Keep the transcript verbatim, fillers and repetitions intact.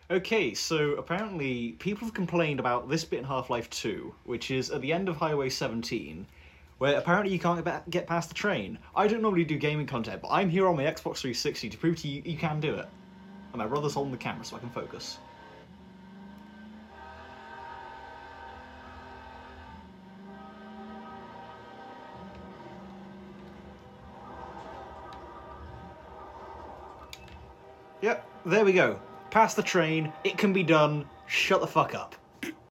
Okay, so apparently people have complained about this bit in Half-Life two, which is at the end of Highway seventeen, where apparently you can't get get past the train. I don't normally do gaming content, but I'm here on my Xbox three sixty to prove to you you can do it. And my brother's holding the camera so I can focus. Yep, there we go. Past the train, it can be done, shut the fuck up.